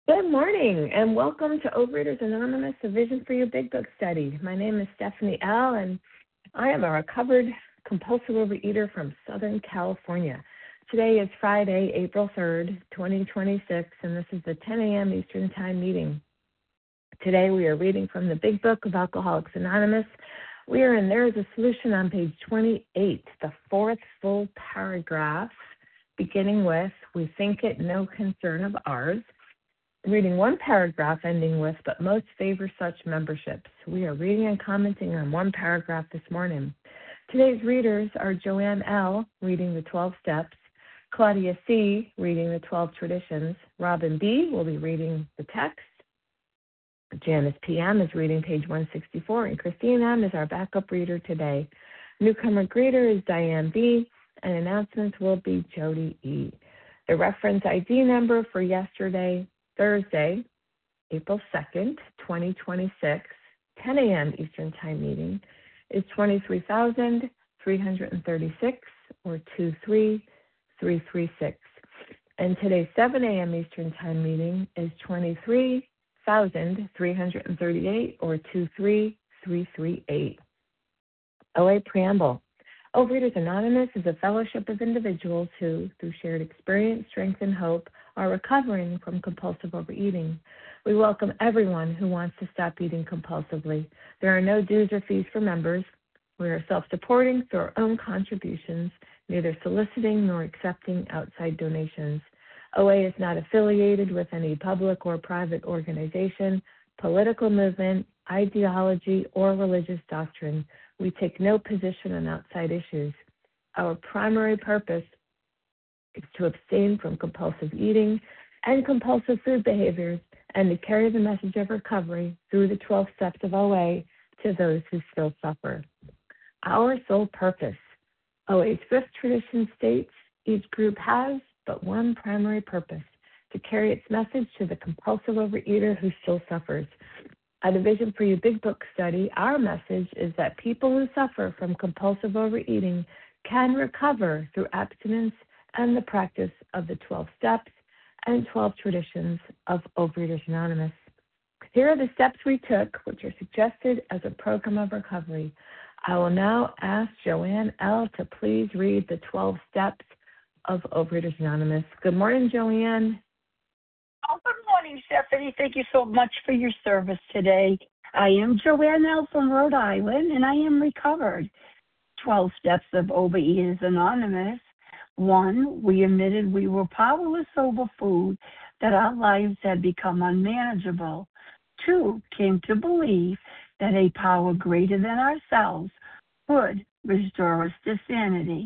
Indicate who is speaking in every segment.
Speaker 1: Good morning, and welcome to Overeaters Anonymous, a Vision for You Big Book study. My name is Stephanie L., and I am a recovered compulsive overeater from Southern California. Today is Friday, April 3rd, 2026, and this is the 10 a.m. Eastern Time meeting. Today we are reading from the Big Book of Alcoholics Anonymous. We are in There is a Solution on page 28, the fourth full paragraph, beginning with, "We think it no concern of ours." Reading one paragraph ending with, "But most favor such memberships." We are reading and commenting on one paragraph this morning. Today's readers are Joanne L., reading the 12 steps, Claudia C., reading the 12 traditions, Robin B. will be reading the text, Janice P.M. is reading page 164, and Christine M. is our backup reader today. Newcomer greeter is Diane B., and announcements will be Jody E. The reference ID number for yesterday, Thursday, April 2nd, 2026, 10 a.m. Eastern Time meeting is 23,336 or 23336. And today's 7 a.m. Eastern Time meeting is 23,338 or 23338. OA Preamble. Overeaters Anonymous is a fellowship of individuals who, through shared experience, strength, and hope, are recovering from compulsive overeating. We welcome everyone who wants to stop eating compulsively. There are no dues or fees for members. We are self-supporting through our own contributions, neither soliciting nor accepting outside donations. OA is not affiliated with any public or private organization, political movement, ideology, or religious doctrine. We take no position on outside issues. Our primary purpose is to abstain from compulsive eating and compulsive food behaviors and to carry the message of recovery through the 12 steps of OA to those who still suffer. Our sole purpose. OA's fifth tradition states each group has but one primary purpose, to carry its message to the compulsive overeater who still suffers. At a Vision for You Big Book study, our message is that people who suffer from compulsive overeating can recover through abstinence and the practice of the 12 steps and 12 traditions of Overeaters Anonymous. Here are the steps we took, which are suggested as a program of recovery. I will now ask Joanne L. to please read the 12 steps of Overeaters Anonymous. Good morning, Joanne.
Speaker 2: Oh, good morning, Stephanie. Thank you so much for your service today. I am Joanne L. from Rhode Island, and I am recovered. 12 steps of Overeaters Anonymous. 1, we admitted we were powerless over food, that our lives had become unmanageable. 2, came to believe that a power greater than ourselves would restore us to sanity.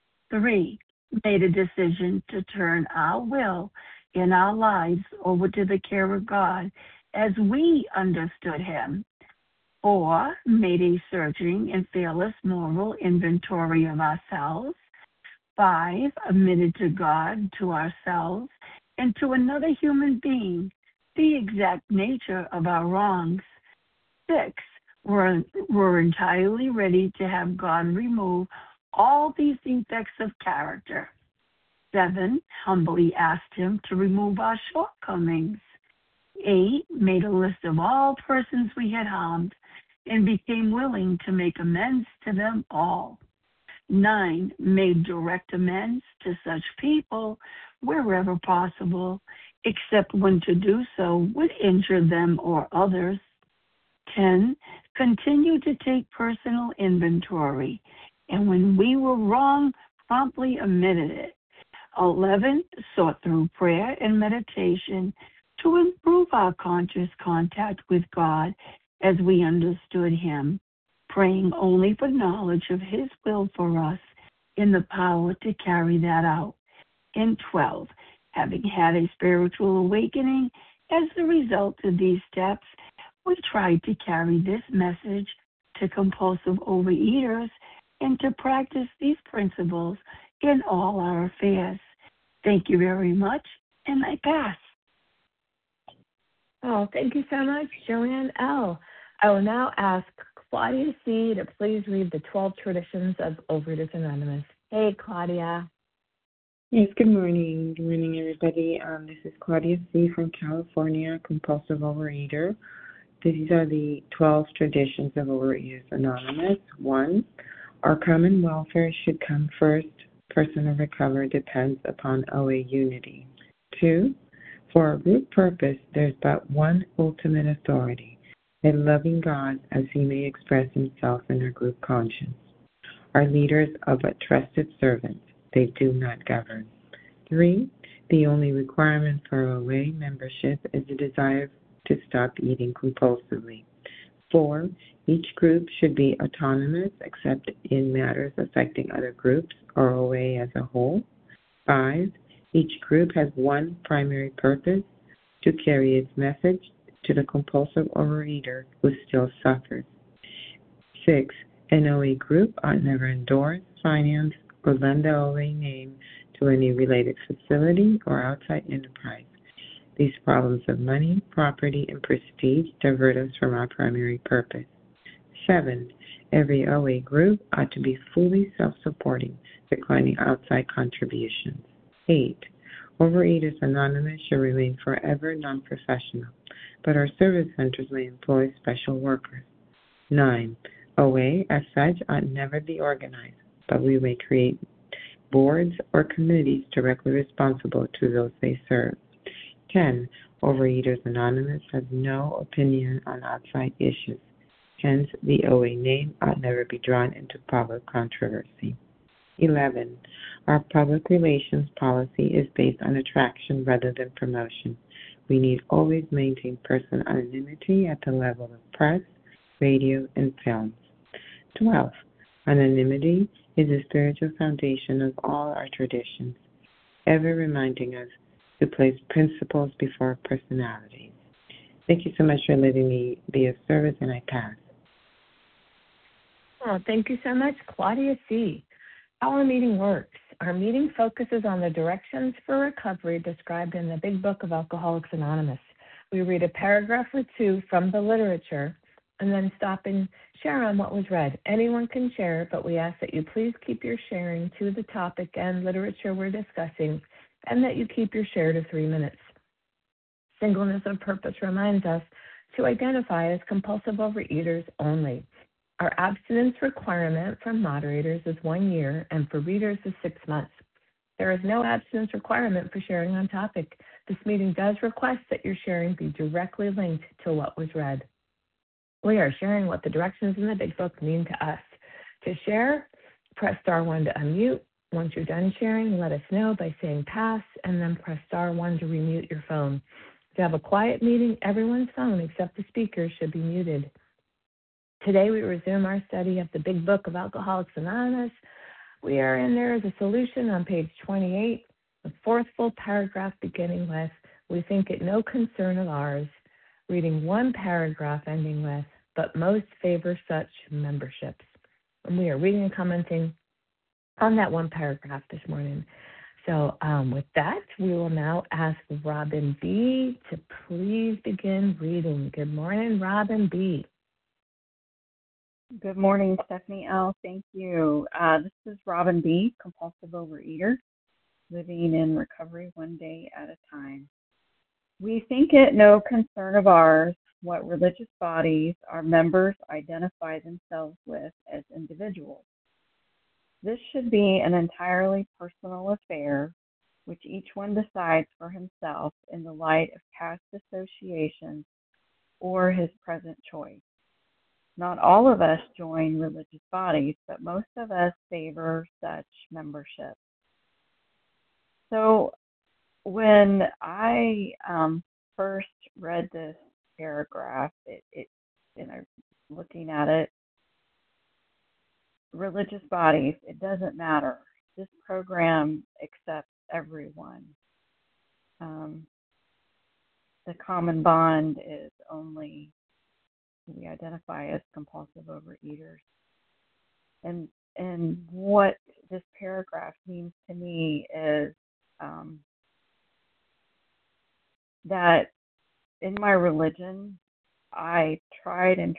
Speaker 2: 3, made a decision to turn our will in our lives over to the care of God as we understood Him. 4, made a searching and fearless moral inventory of ourselves. 5, admitted to God, to ourselves, and to another human being the exact nature of our wrongs. 6, were entirely ready to have God remove all these defects of character. 7, humbly asked Him to remove our shortcomings. 8, made a list of all persons we had harmed and became willing to make amends to them all. 9, made direct amends to such people wherever possible, except when to do so would injure them or others. 10, continued to take personal inventory, and when we were wrong, promptly admitted it. 11, sought through prayer and meditation to improve our conscious contact with God as we understood Him, praying only for knowledge of His will for us and the power to carry that out. And 12, having had a spiritual awakening as the result of these steps, we tried to carry this message to compulsive overeaters and to practice these principles in all our affairs. Thank you very much, and I pass.
Speaker 1: Oh, thank you so much, Joanne L. I will now ask Claudia C. to please read the 12 traditions of Overeaters Anonymous. Hey, Claudia.
Speaker 3: Yes, good morning. Good morning, everybody. This is Claudia C. from California, compulsive overeater. These are the 12 traditions of Overeaters Anonymous. 1, our common welfare should come first. Personal recovery depends upon OA unity. 2, for our group purpose, there's but one ultimate authority, a loving God as he may express himself in our group conscience. Our leaders are but trusted servants. They do not govern. 3, the only requirement for OA membership is a desire to stop eating compulsively. 4, each group should be autonomous except in matters affecting other groups or OA as a whole. 5, each group has one primary purpose, to carry its message to the compulsive overeater who still suffers. 6, an OA group ought never endorse, finance, or lend the OA name to any related facility or outside enterprise. These problems of money, property, and prestige divert us from our primary purpose. 7, every OA group ought to be fully self-supporting, declining outside contributions. 8, Overeaters Anonymous should remain forever non-professional, but our service centers may employ special workers. 9, OA, as such, ought never be organized, but we may create boards or committees directly responsible to those they serve. 10, Overeaters Anonymous has no opinion on outside issues. Hence, the OA name ought never be drawn into public controversy. 11, our public relations policy is based on attraction rather than promotion. We need always maintain person anonymity at the level of press, radio, and films. 12, anonymity is the spiritual foundation of all our traditions, ever reminding us to place principles before personalities. Thank you so much for letting me be of service, and I pass.
Speaker 1: Oh, thank you so much, Claudia C. How our meeting works. Our meeting focuses on the directions for recovery described in the Big Book of Alcoholics Anonymous. We read a paragraph or two from the literature and then stop and share on what was read. Anyone can share, but we ask that you please keep your sharing to the topic and literature we're discussing, and that you keep your share to 3 minutes. Singleness of purpose reminds us to identify as compulsive overeaters only. Our abstinence requirement from moderators is 1 year, and for readers is 6 months. There is no abstinence requirement for sharing on topic. This meeting does request that your sharing be directly linked to what was read. We are sharing what the directions in the Big Book mean to us. To share, press star 1 to unmute. Once you're done sharing, let us know by saying pass, and then press star 1 to remute your phone. To have a quiet meeting, everyone's phone except the speaker should be muted. Today we resume our study of the Big Book of Alcoholics Anonymous. We are in there as a solution on page 28, the fourth full paragraph beginning with, we think it no concern of ours, reading one paragraph ending with, but most favor such memberships. And we are reading and commenting on that one paragraph this morning. So with that, we will now ask Robin B. to please begin reading. Good morning, Robin B.
Speaker 4: Good morning, Stephanie L. Thank you. This is Robin B., compulsive overeater, living in recovery one day at a time. We think it no concern of ours what religious bodies our members identify themselves with as individuals. This should be an entirely personal affair, which each one decides for himself in the light of past associations or his present choice. Not all of us join religious bodies, but most of us favor such membership. So when I first read this paragraph, looking at it, religious bodies, it doesn't matter. This program accepts everyone. The common bond is only we identify as compulsive overeaters. And what this paragraph means to me is that in my religion, I tried to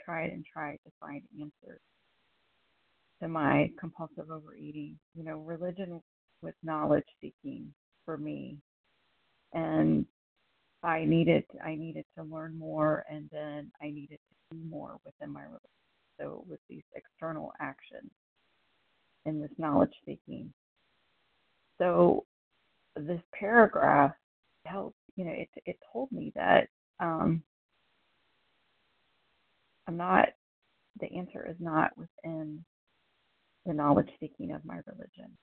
Speaker 4: find answers to my compulsive overeating. You know, religion was knowledge seeking for me, and I needed to learn more, and then I needed to do more within my relationship. So it was these external actions in this knowledge seeking. So this paragraph helped, it told me that the answer is not within the knowledge seeking of my religion.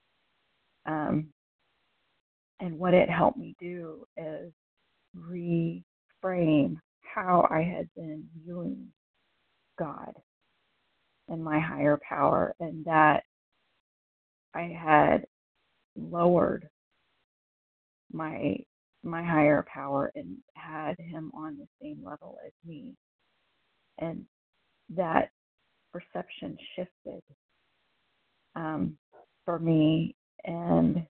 Speaker 4: And what it helped me do is reframe how I had been viewing God and my higher power, and that I had lowered my higher power and had him on the same level as me, and that perception shifted for me. And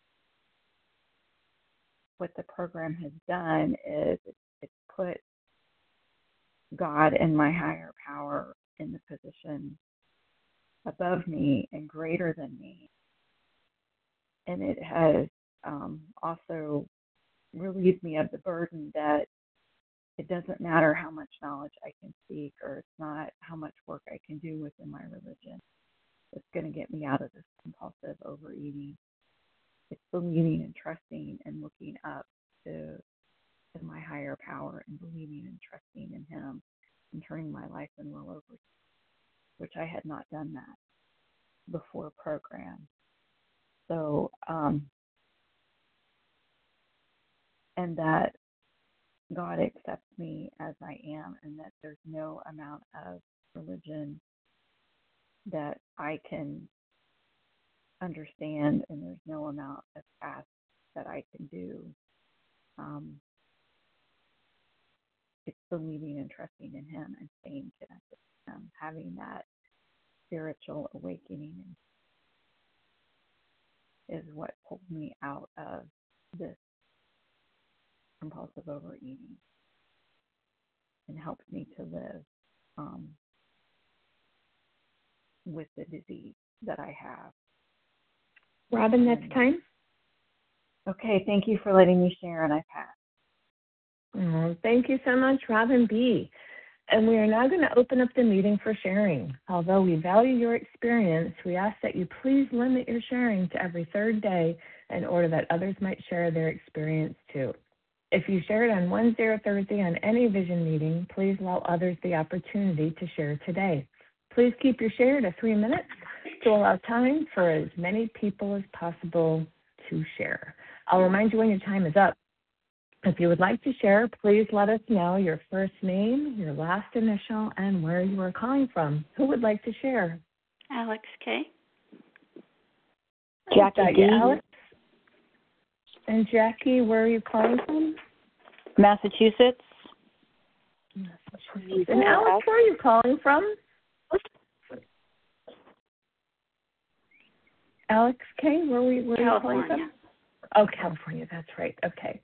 Speaker 4: what the program has done is it's put God and my higher power in the position above me and greater than me. And it has also relieved me of the burden that it doesn't matter how much knowledge I can seek, or it's not how much work I can do within my religion that's going to get me out of this compulsive overeating. It's believing and trusting and looking up to my higher power and believing and trusting in him and turning my life and will over, which I had not done that before program. So, and that God accepts me as I am, and that there's no amount of religion that I can understand, and there's no amount of fast that I can do. It's believing and trusting in him and staying connected to him, having that spiritual awakening is what pulled me out of this compulsive overeating and helps me to live with the disease that I have.
Speaker 1: Robin, that's time.
Speaker 4: Okay, thank you for letting me share, and I pass.
Speaker 1: Oh, thank you so much, Robin B. And we are now going to open up the meeting for sharing. Although we value your experience, we ask that you please limit your sharing to every third day in order that others might share their experience too. If you shared on Wednesday or Thursday on any vision meeting, please allow others the opportunity to share today. Please keep your share to 3 minutes to allow time for as many people as possible to share. I'll remind you when your time is up. If you would like to share, please let us know your first name, your last initial, and where you are calling from. Who would like to share?
Speaker 5: Alex K.
Speaker 2: Jackie D.
Speaker 1: Alex. And Jackie, where are you calling from?
Speaker 2: Massachusetts.
Speaker 1: And Alex, where are you calling from? Alex K., where are you calling from? Oh, California, that's right. Okay.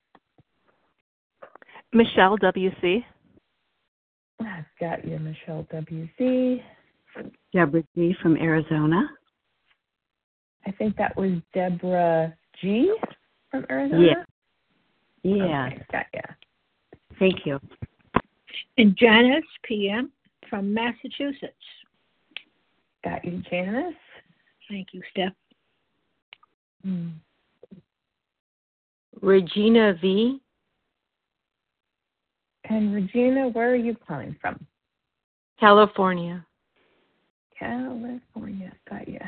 Speaker 6: Michelle W.C.
Speaker 1: I've got you, Michelle W.C.
Speaker 7: Deborah G. from Arizona.
Speaker 1: I think that was Deborah G. from Arizona?
Speaker 7: Yeah.
Speaker 1: Okay, got you.
Speaker 7: Thank you.
Speaker 8: And Janice P.M. from Massachusetts.
Speaker 1: Got you, Janice.
Speaker 8: Thank you, Steph.
Speaker 7: Regina V.
Speaker 1: And Regina, where are you calling from?
Speaker 6: California.
Speaker 1: California, got you.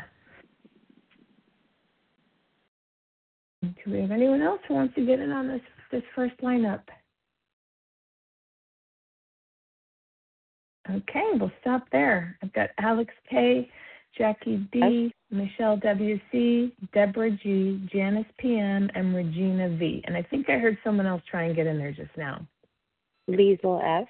Speaker 1: Do we have anyone else who wants to get in on this first lineup? Okay, we'll stop there. I've got Alex K., Jackie D., Michelle W.C., Deborah G., Janice P.M., and Regina V. And I think I heard someone else try and get in there just now.
Speaker 9: Liesl F.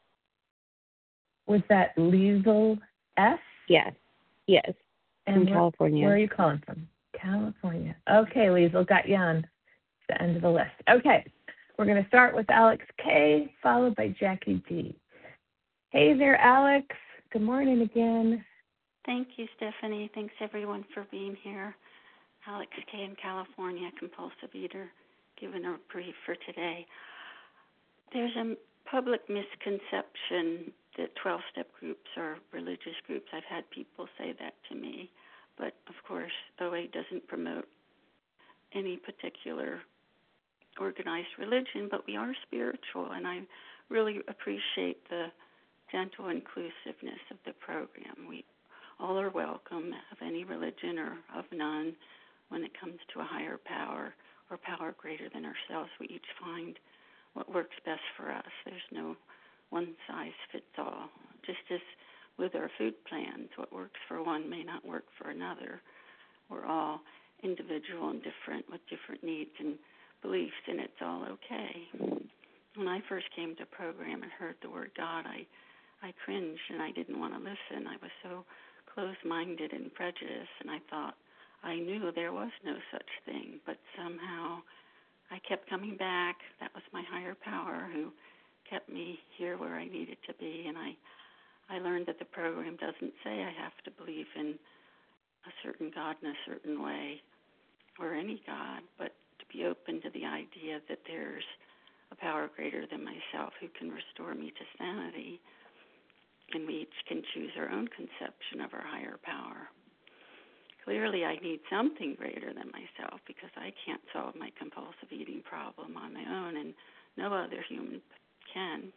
Speaker 1: Was that Liesl F?
Speaker 9: Yes.
Speaker 1: And
Speaker 9: from California.
Speaker 1: Where are you calling from? California. Okay, Liesl, got you on the end of the list. Okay, we're going to start with Alex K., followed by Jackie D. Hey there, Alex. Good morning again.
Speaker 5: Thank you, Stephanie. Thanks, everyone, for being here. Alex K. in California, compulsive eater, giving a brief for today. There's a public misconception that 12-step groups are religious groups. I've had people say that to me. But, of course, OA doesn't promote any particular organized religion, but we are spiritual, and I really appreciate the gentle inclusiveness of the program. We all are welcome of any religion or of none. When it comes to a higher power or power greater than ourselves, we each find what works best for us. There's no one size fits all. Just as with our food plans, what works for one may not work for another. We're all individual and different with different needs and beliefs, and it's all okay. When I first came to program and heard the word God, I cringed and I didn't want to listen. I was so closed-minded and prejudiced, and I thought I knew there was no such thing, but somehow I kept coming back. That was my higher power who kept me here where I needed to be, and I learned that the program doesn't say I have to believe in a certain God in a certain way or any God, but to be open to the idea that there's a power greater than myself who can restore me to sanity, and we each can choose our own conception of our higher power. Clearly, I need something greater than myself because I can't solve my compulsive eating problem on my own, and no other human can.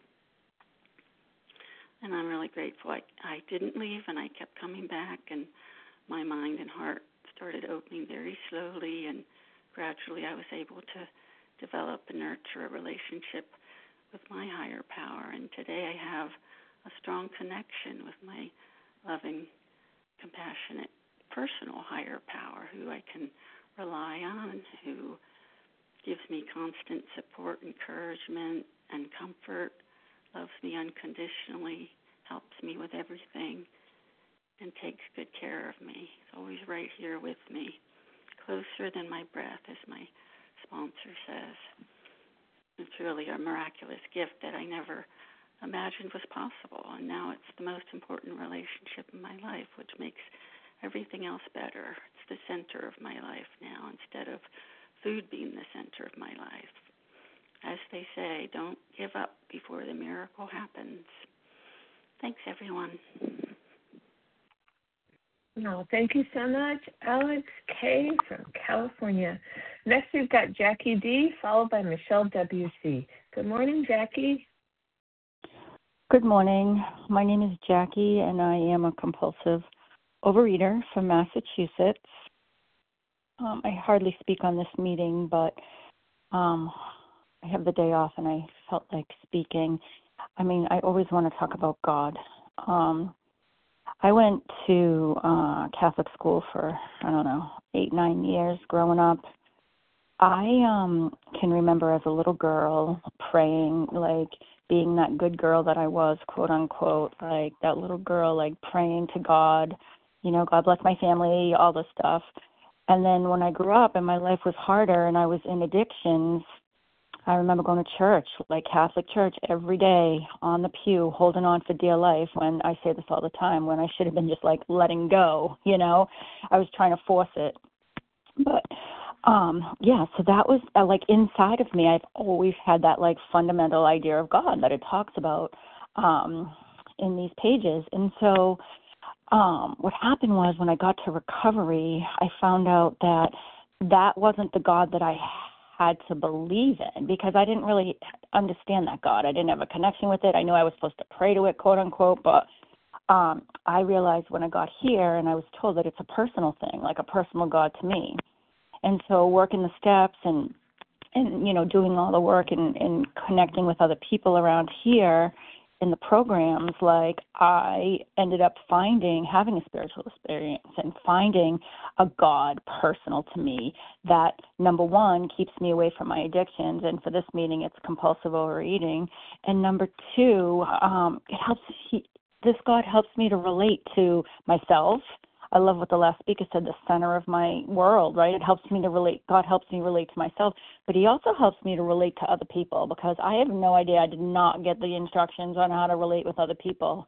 Speaker 5: And I'm really grateful I didn't leave, and I kept coming back, and my mind and heart started opening very slowly, and gradually I was able to develop and nurture a relationship with my higher power. And today I have a strong connection with my loving, compassionate, personal higher power who I can rely on, who gives me constant support, encouragement, and comfort, loves me unconditionally, helps me with everything, and takes good care of me. It's always right here with me, closer than my breath, as my sponsor says. It's really a miraculous gift that I never imagined was possible, and now it's the most important relationship in my life, which makes everything else better. It's the center of my life now, instead of food being the center of my life. As they say, don't give up before the miracle happens. Thanks, everyone.
Speaker 1: Oh, thank you so much, Alex K. from California. Next, we've got Jackie D., followed by Michelle W.C. Good morning, Jackie.
Speaker 10: Good morning. My name is Jackie, and I am a compulsive overeater from Massachusetts. I hardly speak on this meeting, but I have the day off, and I felt like speaking. I mean, I always want to talk about God. I went to Catholic school for, 8-9 years growing up. I can remember as a little girl praying, like being that good girl that I was, quote unquote, like that little girl, like praying to God, God bless my family, all this stuff. And then when I grew up and my life was harder and I was in addictions, I remember going to church, like Catholic church, every day on the pew, holding on for dear life, when I say this all the time, when I should have been just like letting go, I was trying to force it. But, so that was like inside of me. I've always had that like fundamental idea of God that it talks about in these pages. And so what happened was when I got to recovery, I found out that that wasn't the God that I had to believe in, because I didn't really understand that God. I didn't have a connection with it. I knew I was supposed to pray to it, quote unquote, but I realized when I got here and I was told that it's a personal thing, like a personal God to me. And so working the steps and doing all the work and connecting with other people around here in the programs, like I ended up having a spiritual experience and finding a God personal to me that, number one, keeps me away from my addictions, and for this meeting it's compulsive overeating, and number two, this God helps me to relate to myself. I love what the last speaker said, the center of my world, right? It helps me to relate. God helps me relate to myself, but he also helps me to relate to other people, because I have no idea. I did not get the instructions on how to relate with other people.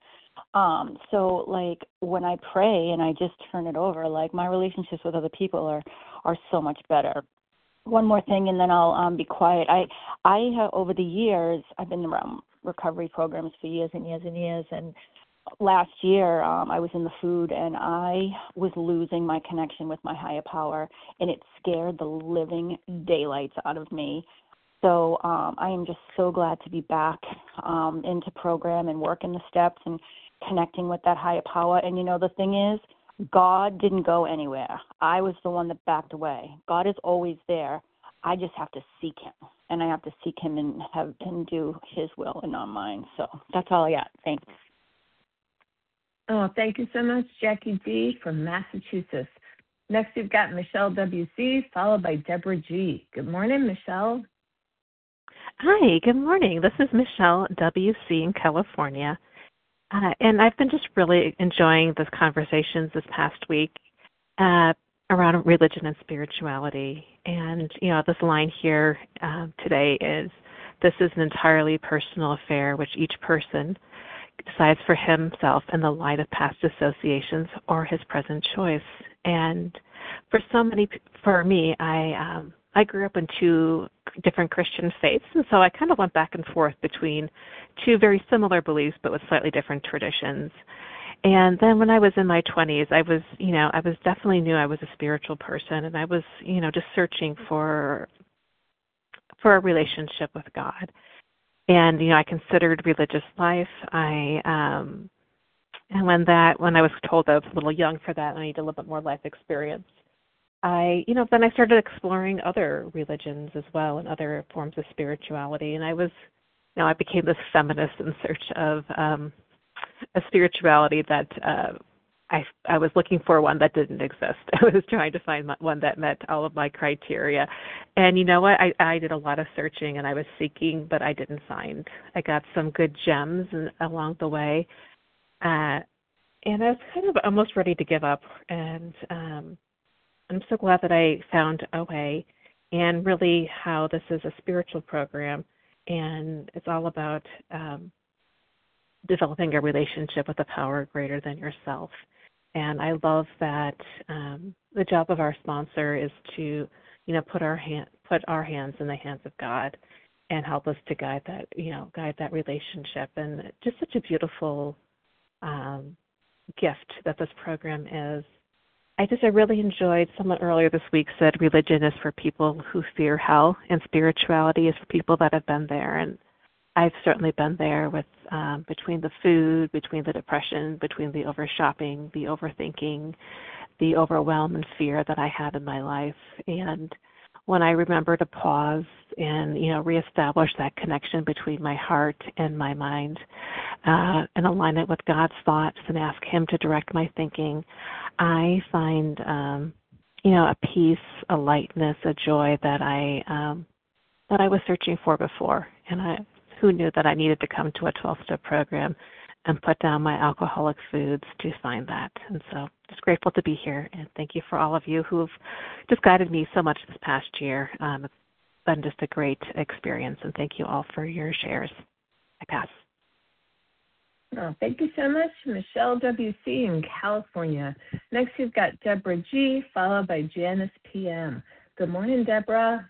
Speaker 10: So like when I pray and I just turn it over, like my relationships with other people are so much better. One more thing, and then I'll be quiet. I have, over the years, I've been around recovery programs for years and years and years, and last year I was in the food, and I was losing my connection with my higher power, and it scared the living daylights out of me. So I am just so glad to be back into program and working the steps and connecting with that higher power. And, the thing is, God didn't go anywhere. I was the one that backed away. God is always there. I just have to seek him, and I have to seek him and do his will and not mine. So that's all I got. Thanks.
Speaker 1: Oh, thank you so much, Jackie D. from Massachusetts. Next, we've got Michelle W.C., followed by Deborah G. Good morning, Michelle.
Speaker 6: Hi, good morning. This is Michelle W.C. in California. And I've been just really enjoying the conversations this past week around religion and spirituality. And, this line here today is, this is an entirely personal affair which each person decides for himself in the light of past associations or his present choice. And for me, I grew up in two different Christian faiths, and so I kind of went back and forth between two very similar beliefs but with slightly different traditions. And then when I was in my 20s, I was definitely knew I was a spiritual person, and I was, just searching for a relationship with God. And, I considered religious life. And when I was told I was a little young for that and I need a little bit more life experience, then I started exploring other religions as well and other forms of spirituality. And I became this feminist in search of a spirituality that I was looking for one that didn't exist. I was trying to find one that met all of my criteria. And you know what? I did a lot of searching and I was seeking, but I didn't find. I got some good gems along the way. And I was kind of almost ready to give up. And I'm so glad that I found OA and really how this is a spiritual program. And it's all about developing a relationship with a power greater than yourself. And I love that the job of our sponsor is to, put our hands in the hands of God and help us to guide that relationship. And just such a beautiful gift that this program is. I really enjoyed, someone earlier this week said religion is for people who fear hell and spirituality is for people that have been there. And I've certainly been there with between the food, between the depression, between the over-shopping, the overthinking, the overwhelm and fear that I had in my life. And when I remember to pause and, reestablish that connection between my heart and my mind and align it with God's thoughts and ask him to direct my thinking, I find, a peace, a lightness, a joy that I was searching for before. And who knew that I needed to come to a 12-step program and put down my alcoholic foods to find that. And so just grateful to be here. And thank you for all of you who have just guided me so much this past year. It's been just a great experience. And thank you all for your shares. I pass.
Speaker 1: Oh, thank you so much, Michelle W.C. in California. Next, we've got Deborah G., followed by Janice P.M. Good morning, Deborah.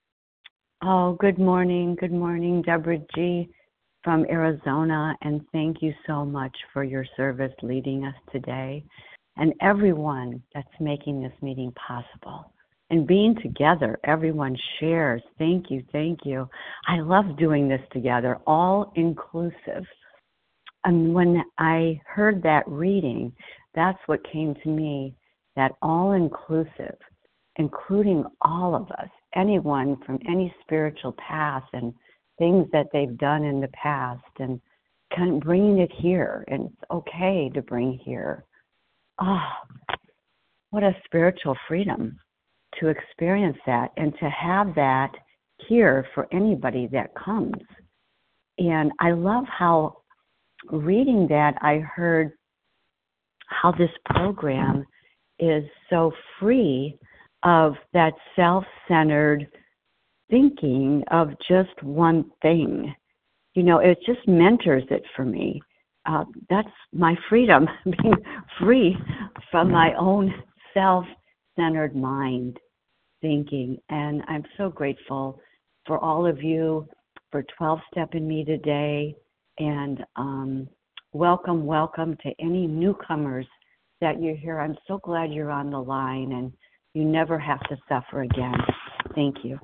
Speaker 7: Oh, good morning. Good morning, Deborah G. from Arizona, and thank you so much for your service leading us today and everyone that's making this meeting possible. And being together, everyone shares. Thank you, thank you. I love doing this together, all inclusive. And when I heard that reading, that's what came to me, that all inclusive, including all of us, anyone from any spiritual path and things that they've done in the past, and kind of bringing it here, and it's okay to bring here. Oh, what a spiritual freedom to experience that and to have that here for anybody that comes. And I love how reading that I heard how this program is so free of that self-centered thinking of just one thing. It just mentors it for me. That's my freedom, being free from my own self-centered mind. thinking. And I'm so grateful for all of you for 12-stepping me today. And welcome to any newcomers that you're here. I'm so glad you're on the line, and you never have to suffer again. Thank you.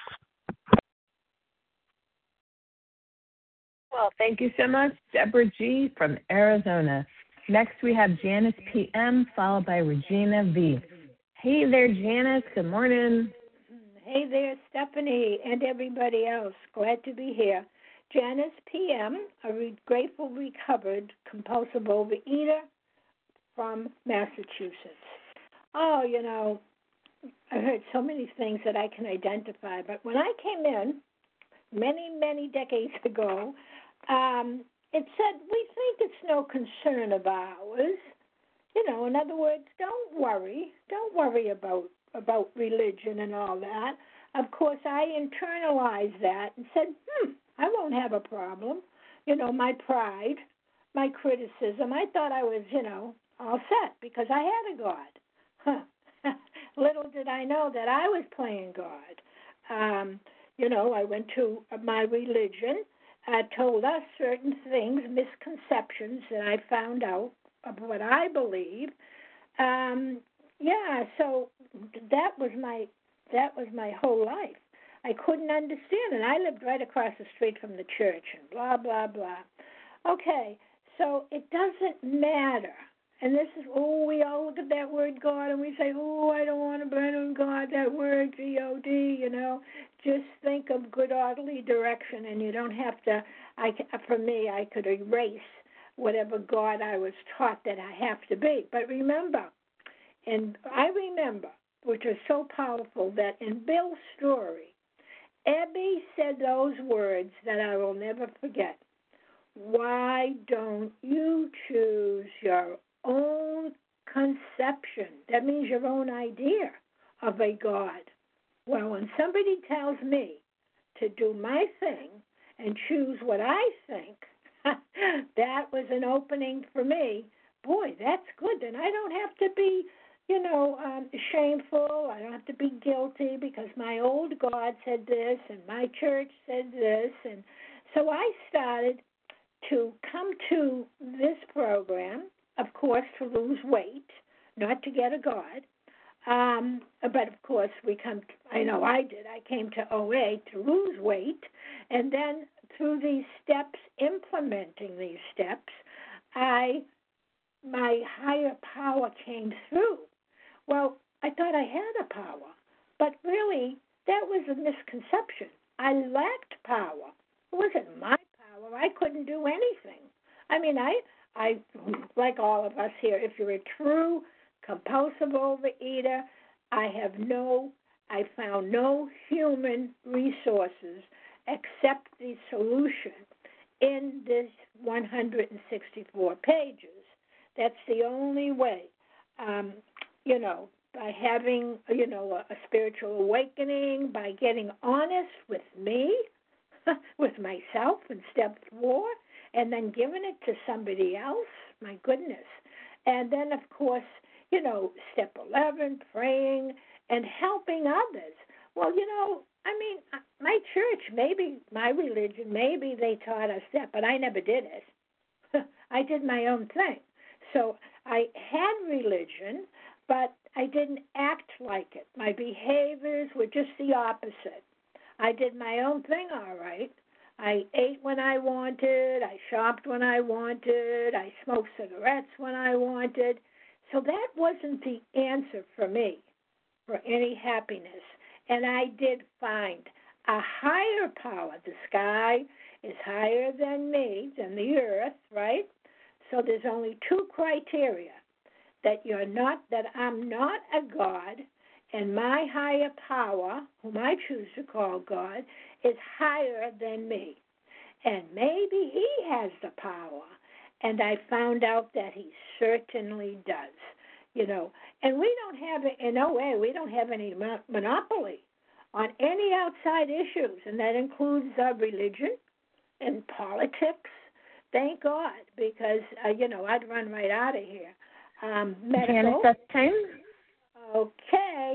Speaker 1: Well, thank you so much, Deborah G. from Arizona. Next, we have Janice PM, followed by Regina V. Hey there, Janice. Good morning.
Speaker 8: Hey there, Stephanie, and everybody else. Glad to be here. Janice PM, a grateful, recovered, compulsive overeater from Massachusetts. Oh, I heard so many things that I can identify, but when I came in many decades ago, it said, we think it's no concern of ours. In other words, don't worry about religion and all that. Of course, I internalized that and said, I won't have a problem. My pride, my criticism, I thought I was, all set because I had a God. Little did I know that I was playing God. I went to my religion, told us certain things, misconceptions that I found out of what I believe. So that was my whole life. I couldn't understand it. I lived right across the street from the church and blah, blah, blah. Okay, so it doesn't matter. And this is, we all look at that word God and we say, I don't want to burn on God, that word, G-O-D, Just think of good orderly direction, and you don't have to, for me, I could erase whatever God I was taught that I have to be. But remember, which is so powerful, that in Bill's story, Abby said those words that I will never forget. Why don't you choose your own conception? That means your own idea of a God. Well, when somebody tells me to do my thing and choose what I think, that was an opening for me. Boy, that's good. Then I don't have to be, shameful. I don't have to be guilty because my old God said this and my church said this. And so I started to come to this program, of course, to lose weight, not to get a God. But, of course, I did. I came to OA to lose weight. And then through these steps, implementing these steps, my higher power came through. Well, I thought I had a power, but really that was a misconception. I lacked power. It wasn't my power. I couldn't do anything. I mean, I like all of us here, if you're a true compulsive overeater, I found no human resources except the solution in this 164 pages. That's the only way, by having, a spiritual awakening, by getting honest with me, with myself in step 4, and then giving it to somebody else. My goodness. And then, of course, step 11, praying and helping others. Well, my church, maybe my religion, maybe they taught us that, but I never did it. I did my own thing. So I had religion, but I didn't act like it. My behaviors were just the opposite. I did my own thing all right. I ate when I wanted. I shopped when I wanted. I smoked cigarettes when I wanted. So that wasn't the answer for me for any happiness. And I did find a higher power. The sky is higher than me, than the earth, right? So there's only 2 criteria, that I'm not a God, and my higher power, whom I choose to call God, is higher than me. And maybe he has the power. And I found out that he certainly does, And we don't have, in OA, we don't have any monopoly on any outside issues, and that includes religion and politics. Thank God, because, I'd run right out of here. Medical.
Speaker 1: Janice, that's time.
Speaker 8: Okay.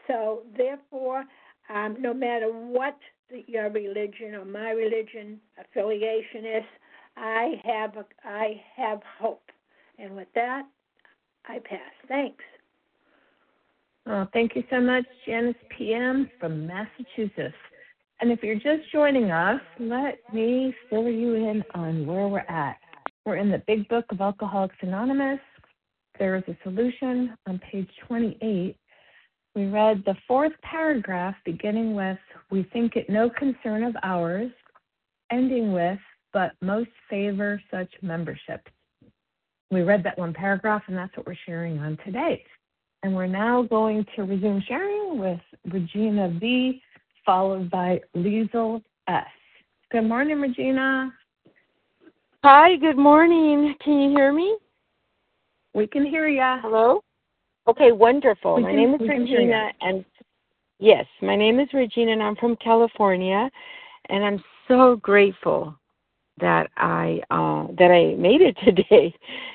Speaker 8: So therefore, no matter what your religion or my religion affiliation is, I have hope. And with that, I pass. Thanks.
Speaker 1: Oh, thank you so much, Janice PM from Massachusetts. And if you're just joining us, let me fill you in on where we're at. We're in the Big Book of Alcoholics Anonymous. There is a solution on page 28. We read the fourth paragraph beginning with, "We think it no concern of ours," ending with, "but most favor such membership." We read that one paragraph, and that's what we're sharing on today. And we're now going to resume sharing with Regina V., followed by Liesl S. Good morning, Regina.
Speaker 11: Hi, good morning. Can you hear me?
Speaker 1: We can hear you.
Speaker 11: Hello? Okay, wonderful. My name is Regina, and yes, my name is Regina, and I'm from California, and I'm so grateful that I made it today.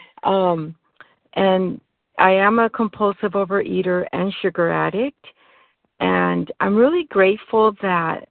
Speaker 11: And I am a compulsive overeater and sugar addict, and I'm really grateful that,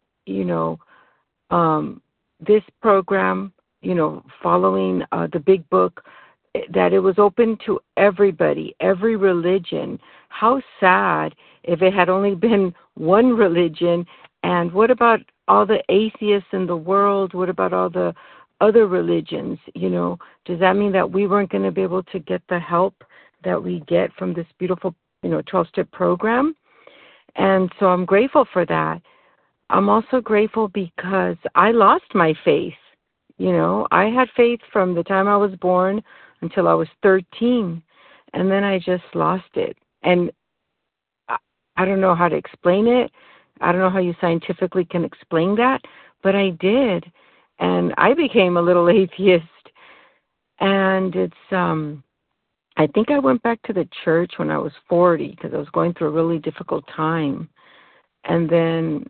Speaker 11: this program, following the Big Book, that it was open to everybody, every religion. How sad if it had only been one religion. And what about all the atheists in the world? What about all the other religions? Does that mean that we weren't going to be able to get the help that we get from this beautiful, 12-step program? And so I'm grateful for that. I'm also grateful because I lost my faith. I had faith from the time I was born until I was 13, and then I just lost it. And I don't know how to explain it. I don't know how you scientifically can explain that, but I did. And I became a little atheist. And it's, I think I went back to the church when I was 40 because I was going through a really difficult time. And then,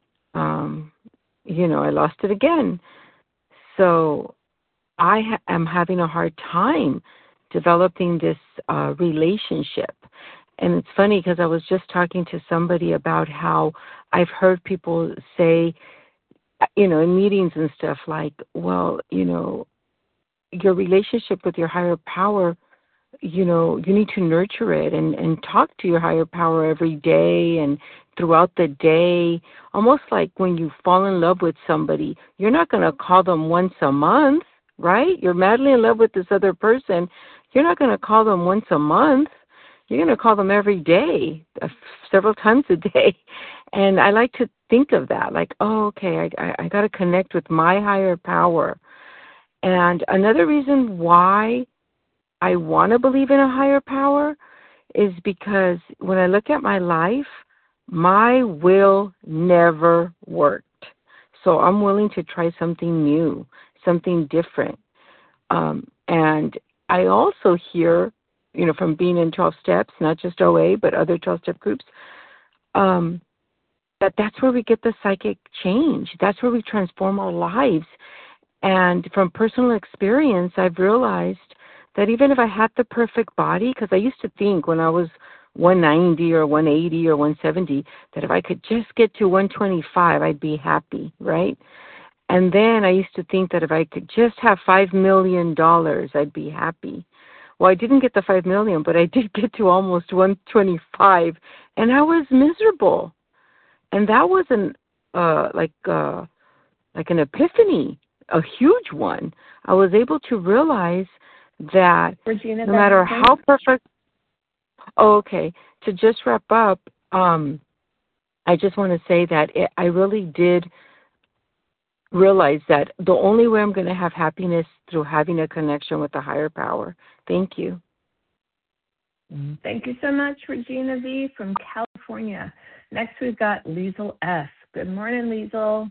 Speaker 11: I lost it again. So I am having a hard time developing this relationship. And it's funny because I was just talking to somebody about how I've heard people say, in meetings and stuff like, well, your relationship with your higher power, you need to nurture it and talk to your higher power every day and throughout the day. Almost like when you fall in love with somebody, you're not going to call them once a month, right? You're madly in love with this other person. You're not going to call them once a month. You're going to call them every day, several times a day. And I like to think of that, like, oh, okay, I got to connect with my higher power. And another reason why I want to believe in a higher power is because when I look at my life, my will never worked. So I'm willing to try something new, something different. And I also hear, from being in 12 steps, not just OA, but other 12-step groups, that's where we get the psychic change. That's where we transform our lives. And from personal experience, I've realized that even if I had the perfect body, because I used to think when I was 190 or 180 or 170, that if I could just get to 125, I'd be happy, right? And then I used to think that if I could just have $5 million, I'd be happy. Well, I didn't get the $5 million, but I did get to almost 125, and I was miserable. And that wasn't like an epiphany, a huge one. I was able to realize that
Speaker 1: Regina,
Speaker 11: no matter how perfect. Oh, okay. To just wrap up, I just want to say that I really did realize that the only way I'm going to have happiness through having a connection with the higher power. Thank you.
Speaker 1: Thank you so much, Regina V. from California. Next, we've got Liesl S. Good morning, Liesl.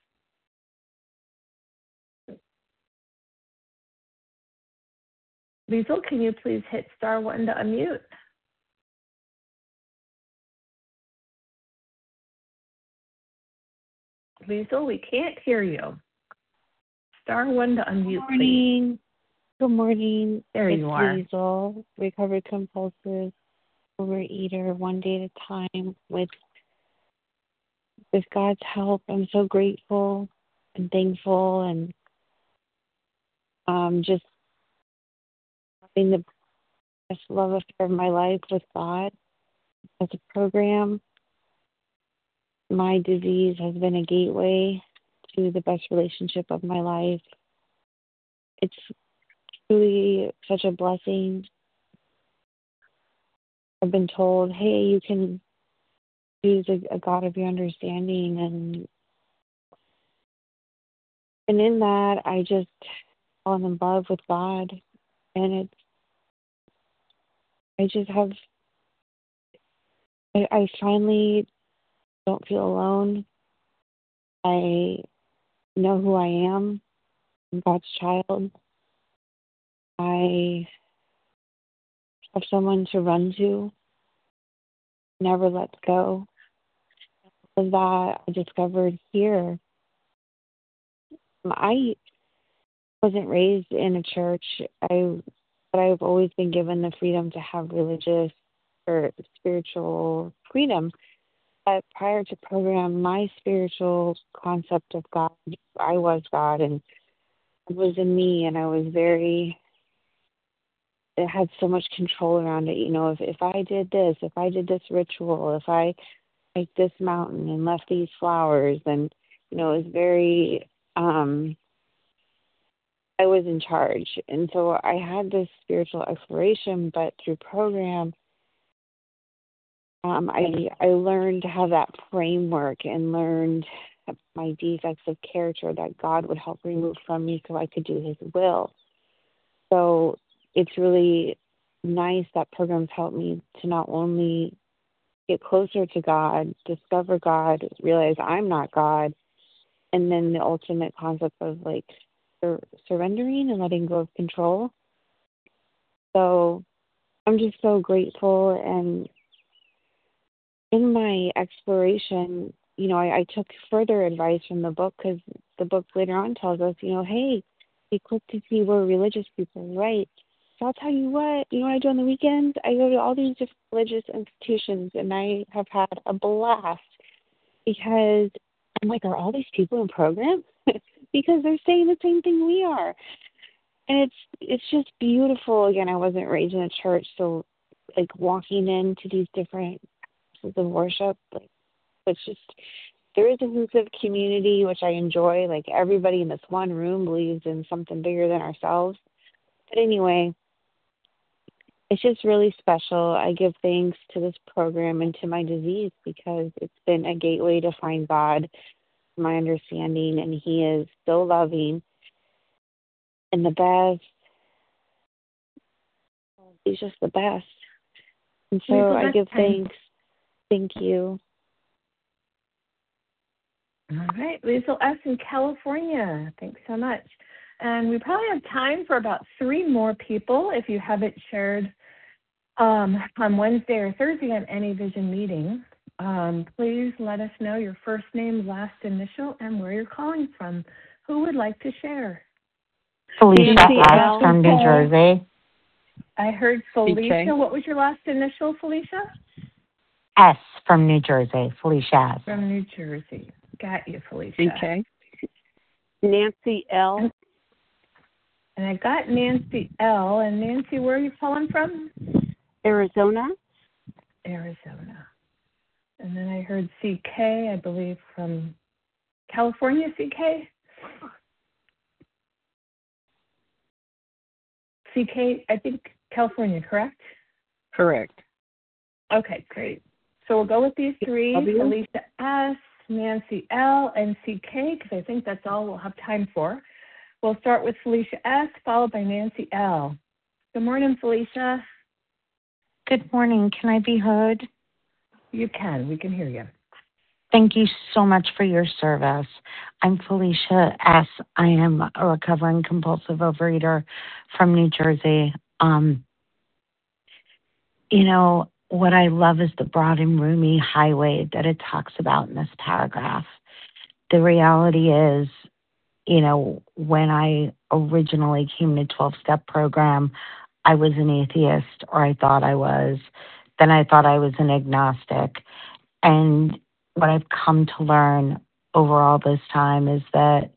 Speaker 1: Liesl, can you please hit *1 to unmute? Liesl, we can't hear you. *1 to unmute, please.
Speaker 9: Good morning.
Speaker 1: There you are.
Speaker 9: Liesl, recovered compulsive overeater, one day at a time with with God's help, I'm so grateful and thankful, and just having the best love affair of my life with God as a program. My disease has been a gateway to the best relationship of my life. It's truly such a blessing. I've been told, hey, you can choose a God of your understanding, and in that I just fall in love with God, and I finally don't feel alone. I know who I am. I'm God's child. I have someone to run to, never lets go. Of that, I discovered here. I wasn't raised in a church, but I've always been given the freedom to have religious or spiritual freedom. But prior to program, my spiritual concept of God, I was God, and it was in me, and it had so much control around it. If I did this ritual, if I hiked this mountain and left these flowers, then, it was very, I was in charge. And so I had this spiritual exploration, but through program, I learned to have that framework and learned my defects of character that God would help remove from me so I could do his will. So it's really nice that programs help me to not only get closer to God, discover God, realize I'm not God, and then the ultimate concept of surrendering and letting go of control. So I'm just so grateful. And in my exploration, I took further advice from the book, because the book later on tells us, hey, be quick to see where religious people are right. So I'll tell you what I do on the weekends? I go to all these different religious institutions, and I have had a blast, because I'm like, are all these people in program? Because they're saying the same thing we are. And it's just beautiful. Again, I wasn't raised in a church, so walking into these different places of worship, it's just, there is a sense of community, which I enjoy. Everybody in this one room believes in something bigger than ourselves. But anyway, it's just really special. I give thanks to this program and to my disease, because it's been a gateway to find God, my understanding, and he is so loving and the best. He's just the best. And so I give thanks. Thank you.
Speaker 1: All right, Liesl S. in California. Thanks so much. And we probably have time for about 3 more people. If you haven't shared on Wednesday or Thursday at any Vision meeting, please let us know your first name, last initial, and where you're calling from. Who would like to share?
Speaker 12: Felicia S. from New Jersey.
Speaker 1: I heard Felicia. What was your last initial, Felicia?
Speaker 12: S from New Jersey. Felicia S.
Speaker 1: From New Jersey. Got you, Felicia.
Speaker 13: Okay. Nancy L.
Speaker 1: And I got Nancy L. And Nancy, where are you calling from?
Speaker 13: Arizona.
Speaker 1: Arizona. And then I heard CK, I believe, from California, CK? CK, I think California, correct?
Speaker 13: Correct.
Speaker 1: Okay, great. So we'll go with these 3, Felicia S., Nancy L., and CK, because I think that's all we'll have time for. We'll start with Felicia S., followed by Nancy L. Good morning, Felicia.
Speaker 12: Good morning. Can I be heard?
Speaker 1: You can. We can hear you.
Speaker 12: Thank you so much for your service. I'm Felicia S. I am a recovering compulsive overeater from New Jersey. What I love is the broad and roomy highway that it talks about in this paragraph. The reality is, when I originally came to 12-step program, I was an atheist, or I thought I was. Then I thought I was an agnostic. And what I've come to learn over all this time is that,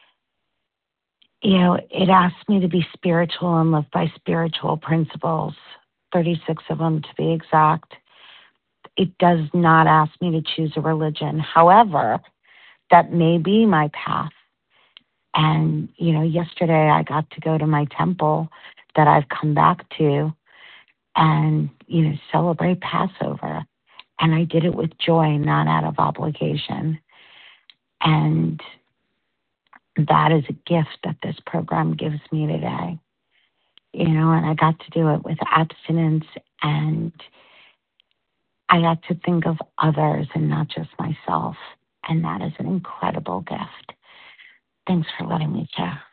Speaker 12: it asks me to be spiritual and live by spiritual principles, 36 of them to be exact. It does not ask me to choose a religion. However, that may be my path. And, yesterday I got to go to my temple that I've come back to and, celebrate Passover. And I did it with joy, not out of obligation. And that is a gift that this program gives me today. And I got to do it with abstinence, and I got to think of others and not just myself. And that is an incredible gift. Thanks for letting me share.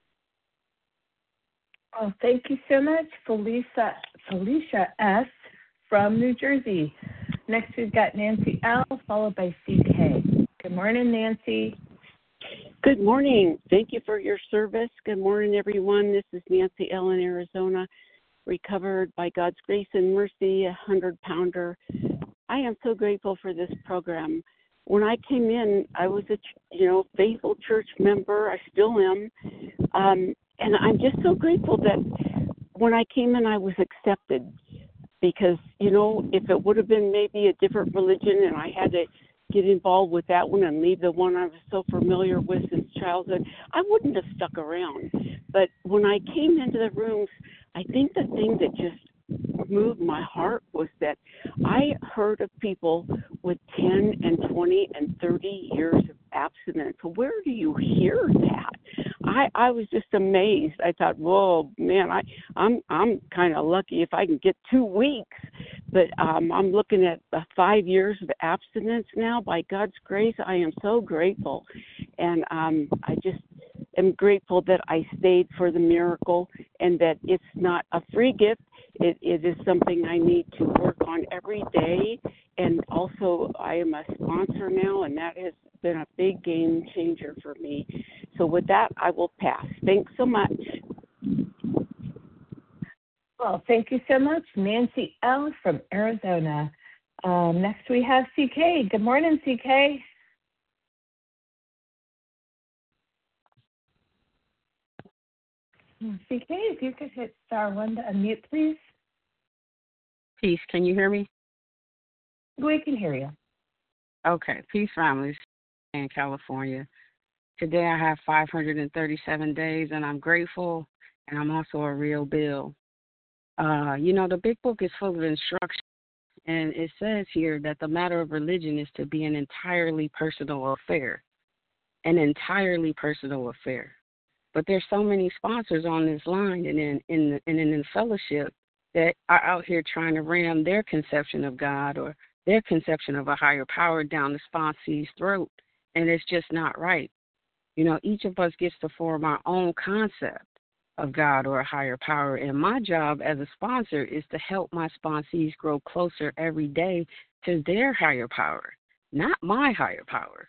Speaker 1: Oh, thank you so much, Felicia S. from New Jersey. Next, we've got Nancy L., followed by CK. Good morning, Nancy.
Speaker 13: Good morning. Thank you for your service. Good morning, everyone. This is Nancy L. in Arizona, recovered by God's grace and mercy, 100-pounder. I am so grateful for this program. When I came in, I was a faithful church member. I still am. And I'm just so grateful that when I came in, I was accepted. Because, if it would have been maybe a different religion and I had to get involved with that one and leave the one I was so familiar with since childhood, I wouldn't have stuck around. But when I came into the rooms, I think the thing that just moved my heart was that I heard of people with 10 and 20 and 30 years of abstinence. Where do you hear that? I was just amazed. I thought, whoa, man, I'm kind of lucky if I can get 2 weeks. But I'm looking at 5 years of abstinence now. By God's grace, I am so grateful. And I just am grateful that I stayed for the miracle and that it's not a free gift. It is something I need to work on every day. And also, I am a sponsor now, and that has been a big game changer for me. So with that, I will pass. Thanks so much.
Speaker 1: Well, thank you so much, Nancy L. from Arizona. Next, we have CK. Good morning, CK. CK, if you could hit *1 to unmute, please.
Speaker 14: Peace. Can you hear me?
Speaker 1: We can hear you.
Speaker 14: Okay. Peace, families in California. Today I have 537 days, and I'm grateful, and I'm also a real Bill. The big book is full of instructions, and it says here that the matter of religion is to be an entirely personal affair. An entirely personal affair. But there's so many sponsors on this line and in the fellowship that are out here trying to ram their conception of God or their conception of a higher power down the sponsee's throat, and it's just not right. Each of us gets to form our own concept of God or a higher power, and my job as a sponsor is to help my sponsees grow closer every day to their higher power, not my higher power.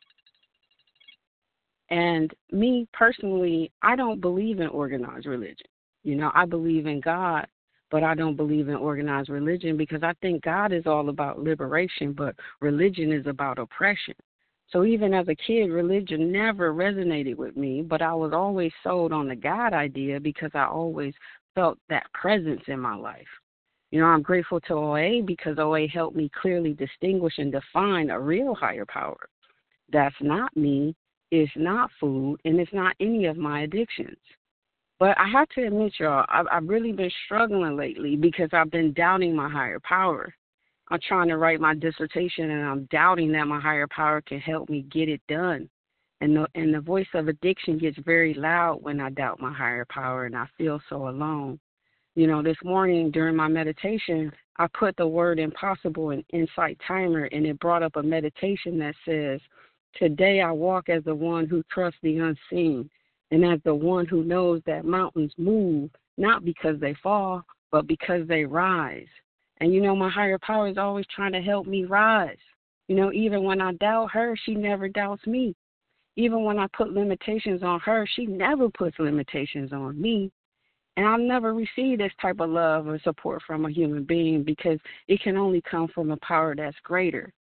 Speaker 14: And me personally, I don't believe in organized religion. I believe in God, but I don't believe in organized religion because I think God is all about liberation, but religion is about oppression. So even as a kid, religion never resonated with me, but I was always sold on the God idea because I always felt that presence in my life. I'm grateful to OA because OA helped me clearly distinguish and define a real higher power. That's not me. It's not food, and it's not any of my addictions. But I have to admit, y'all, I've really been struggling lately because I've been doubting my higher power. I'm trying to write my dissertation, and I'm doubting that my higher power can help me get it done. And the voice of addiction gets very loud when I doubt my higher power, and I feel so alone. This morning during my meditation, I put the word impossible in Insight Timer, and it brought up a meditation that says, today I walk as the one who trusts the unseen and as the one who knows that mountains move, not because they fall, but because they rise. And, my higher power is always trying to help me rise. Even when I doubt her, she never doubts me. Even when I put limitations on her, she never puts limitations on me. And I'll never receive this type of love or support from a human being because it can only come from a power that's greater.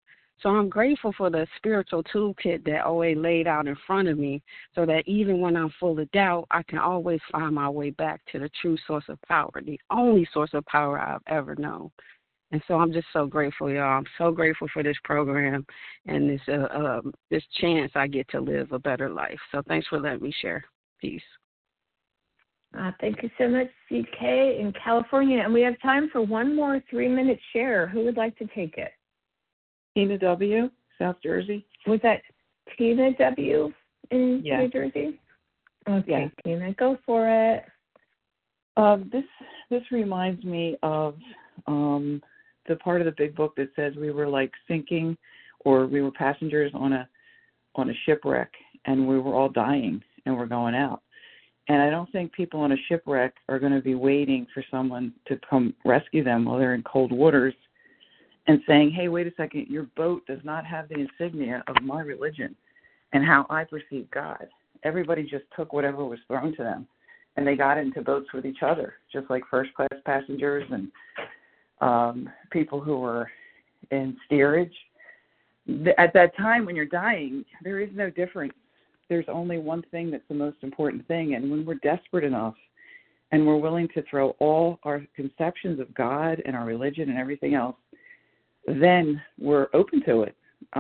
Speaker 14: So I'm grateful for the spiritual toolkit that OA laid out in front of me so that even when I'm full of doubt, I can always find my way back to the true source of power, the only source of power I've ever known. And so I'm just so grateful, y'all. I'm so grateful for this program and this chance I get to live a better life. So thanks for letting me share. Peace.
Speaker 1: Thank you so much, CK in California. And we have time for one more 3-minute share. Who would like to take it?
Speaker 15: Tina W., South Jersey.
Speaker 1: Was that Tina W. in
Speaker 15: Yes.
Speaker 1: New Jersey? Okay,
Speaker 15: Yes.
Speaker 1: Tina, go for it.
Speaker 15: This reminds me of the part of the big book that says we were like sinking, or we were passengers on a shipwreck, and we were all dying and we're going out. And I don't think people on a shipwreck are going to be waiting for someone to come rescue them while they're in cold waters and saying, hey, wait a second, your boat does not have the insignia of my religion and how I perceive God. Everybody just took whatever was thrown to them, and they got into boats with each other, just like first-class passengers and people who were in steerage. At that time when you're dying, there is no difference. There's only one thing that's the most important thing, and when we're desperate enough and we're willing to throw all our conceptions of God and our religion and everything else, then we're open to it.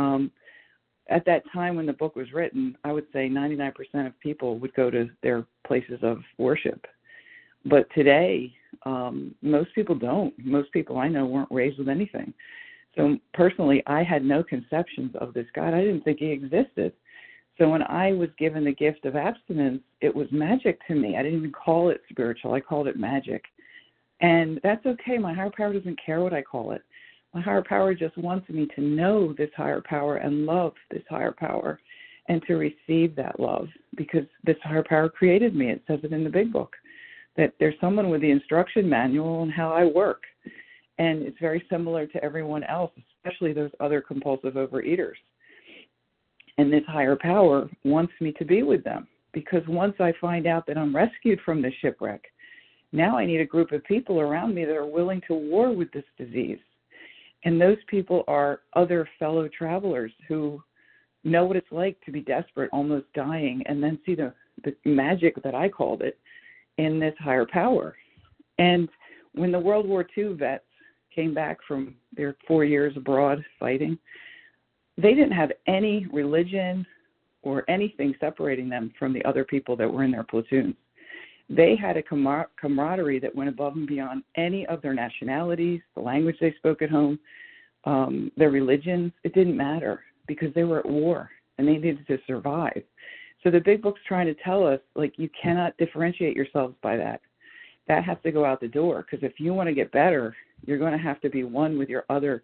Speaker 15: At that time when the book was written, I would say 99% of people would go to their places of worship. But today, most people don't. Most people I know weren't raised with anything. So personally, I had no conceptions of this God. I didn't think he existed. So when I was given the gift of abstinence, it was magic to me. I didn't even call it spiritual. I called it magic. And that's okay. My higher power doesn't care what I call it. My higher power just wants me to know this higher power and love this higher power and to receive that love, because this higher power created me. It says it in the big book, that there's someone with the instruction manual on how I work. And it's very similar to everyone else, especially those other compulsive overeaters. And this higher power wants me to be with them, because once I find out that I'm rescued from this shipwreck, now I need a group of people around me that are willing to war with this disease. And those people are other fellow travelers who know what it's like to be desperate, almost dying, and then see the magic that I called it in this higher power. And when the World War II vets came back from their 4 years abroad fighting, they didn't have any religion or anything separating them from the other people that were in their platoons. They had a camaraderie that went above and beyond any of their nationalities, the language they spoke at home, their religions. It didn't matter, because they were at war and they needed to survive. So the big book's trying to tell us, like, you cannot differentiate yourselves by that. That has to go out the door, because if you want to get better, you're going to have to be one with your other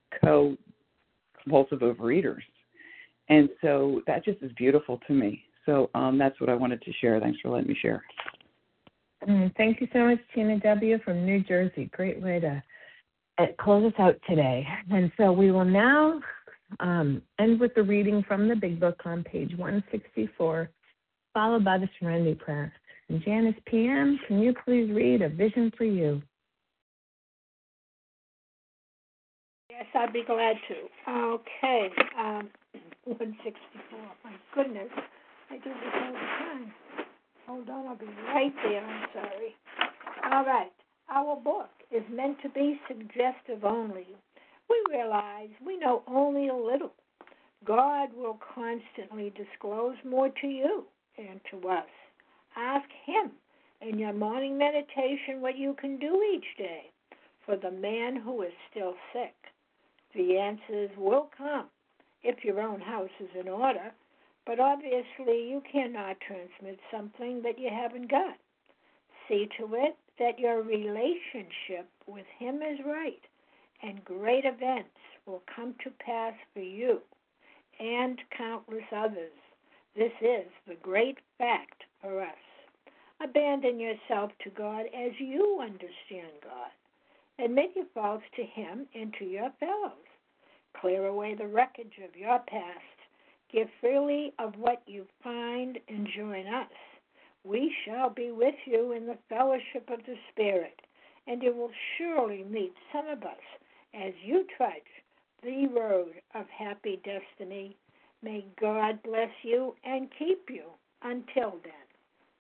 Speaker 15: compulsive overeaters. And so that just is beautiful to me. So that's what I wanted to share. Thanks for letting me share.
Speaker 1: Thank you so much, Tina W. from New Jersey. Great way to close us out today. And so we will now end with the reading from the Big Book on page 164, followed by the Serenity Prayer. And Janice PM, can you please read A Vision for You?
Speaker 8: Yes, I'd be glad to. Okay, 164. My goodness, I do this all the time. Hold on, I'll be right there. I'm sorry. All right. Our book is meant to be suggestive only. We realize we know only a little. God will constantly disclose more to you and to us. Ask Him in your morning meditation what you can do each day for the man who is still sick. The answers will come if your own house is in order. But obviously, you cannot transmit something that you haven't got. See to it that your relationship with Him is right, and great events will come to pass for you and countless others. This is the great fact for us. Abandon yourself to God as you understand God. Admit your faults to Him and to your fellows. Clear away the wreckage of your past. Give freely of what you find and join us. We shall be with you in the fellowship of the Spirit, and you will surely meet some of us as you trudge the road of happy destiny. May God bless you and keep you until then.